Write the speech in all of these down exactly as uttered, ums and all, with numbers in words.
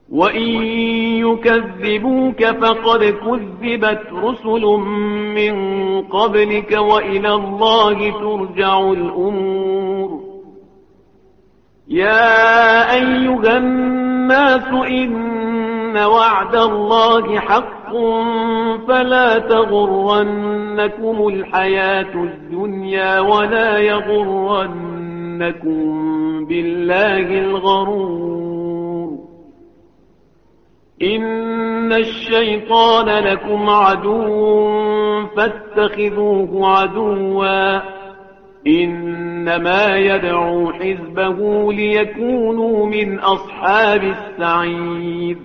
وإن يكذبوك فقد كذبت رسل من قبلك وإلى الله ترجع الأمور. يا أيها الناس إن وعد الله حق فلا تغرنكم الحياة الدنيا ولا يغرنكم بالله الغرور. إن الشيطان لكم عدو فاتخذوه عدوا إنما يدعو حزبه ليكونوا من أصحاب السعير.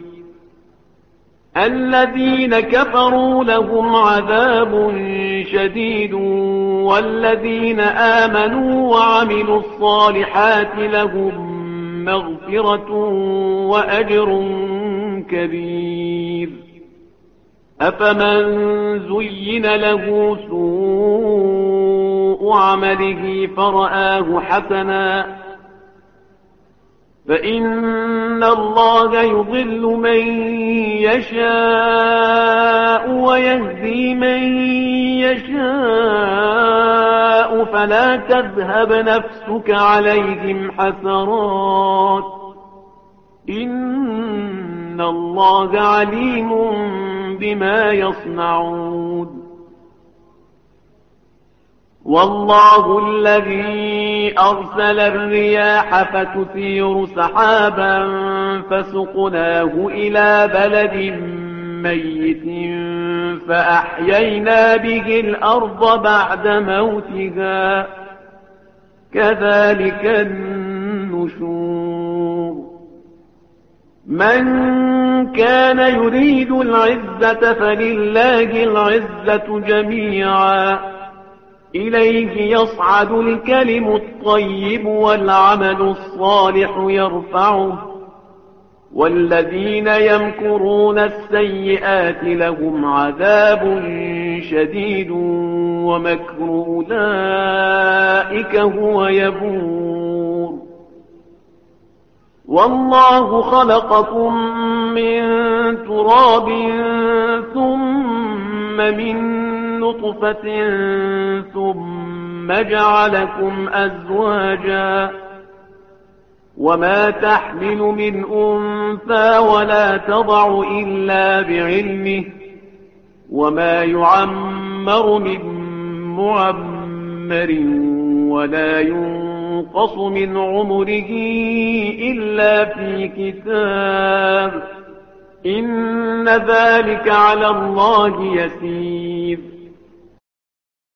الذين كفروا لهم عذاب شديد والذين آمنوا وعملوا الصالحات لهم مغفرة وأجر كبير. أفمن زين له سوء عمله فرآه حسنا فإن الله يضل من يشاء ويهدي من يشاء فلا تذهب نفسك عليهم حسرات إن الله عليم بما يصنعون. والله الذي أرسل الرياح فتثير سحابا فسقناه إلى بلد ميت فأحيينا به الأرض بعد موتها كذلك النشور. من كان يريد العزة فلله العزة جميعا إليه يصعد الكلم الطيب والعمل الصالح يرفعه والذين يمكرون السيئات لهم عذاب شديد ومكر أولئك هو يبور. والله خلقكم من تراب ثم من نطفة ثم جعلكم أزواجا وما تحمل من أنثى ولا تضع إلا بعلمه وما يعمر من معمر ولا ينقص من عمره إلا في كتاب إن ذلك على الله يسير.